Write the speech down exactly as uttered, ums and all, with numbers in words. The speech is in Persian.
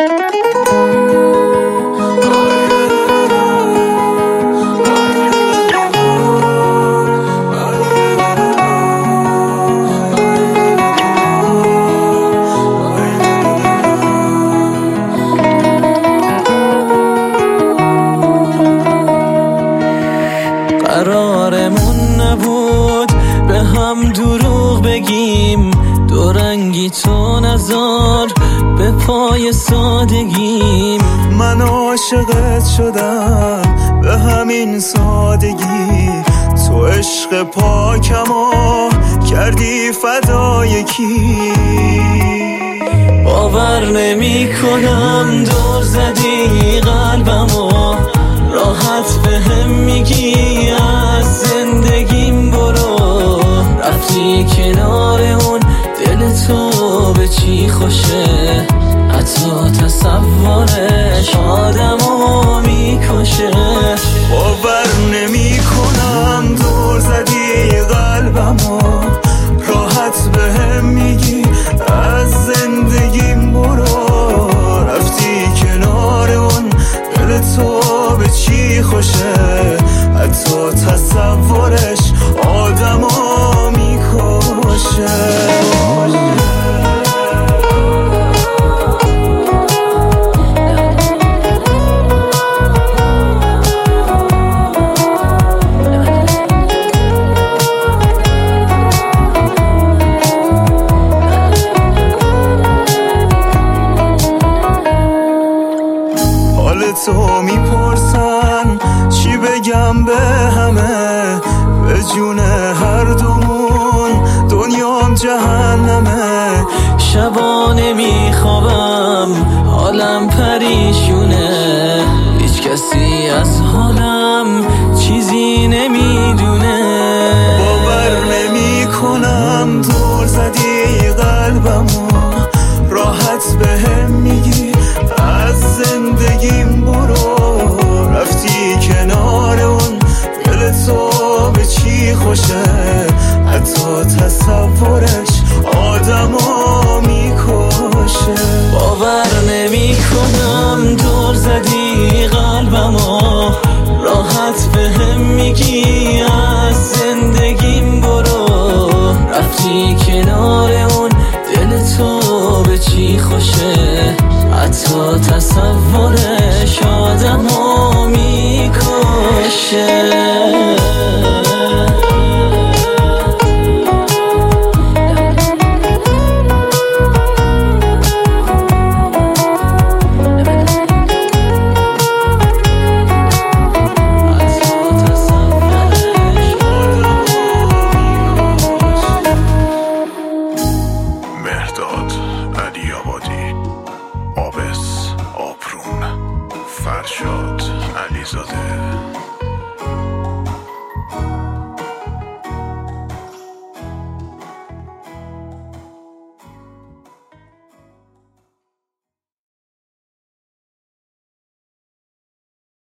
قرارمون نبود به هم دروغ بگیم، دو رنگی تو نزار به پای سادگیم. من عاشقت شدم به همین سادگی، تو عشق پاکمو کردی فدای کی. باور نمی کنم دور زدی قلبمو، راحت به هم میگی از زندگیم برو. رفتی کنار اون دل تو به چی خوشه، حتی تصورش آدمو میکشه. باور نمی کنم دور زدی قلبمو، راحت به هم میگی از زندگیم برو. رفتی کنار اون دل تو به چی خوشه، حتی تصورش آدمو میکشه. تو میپرسن چی بگم به همه، به جون هر دومون دنیام جهنمه. شبا نمیخوابم حالم پریشونه، هیچ کسی از حالم چیزی نمیدونه. باور نمی کنم دور زدی قلبمو، راحت به هم میگی از زندگیم برو. رفتی کنار اون دل تو به چی خوشه، حتی تصورش آدمو میکشه. باور نمی کنم دور زدی قلبمو، راحت به هم میگی از زندگیم برو. رفتی کنار اون دل تو به چی خوشه، حتی تصورش آدمو میکشه. مهرداد علی‌آبادی، آبس آپرون، فرشاد علیزاده.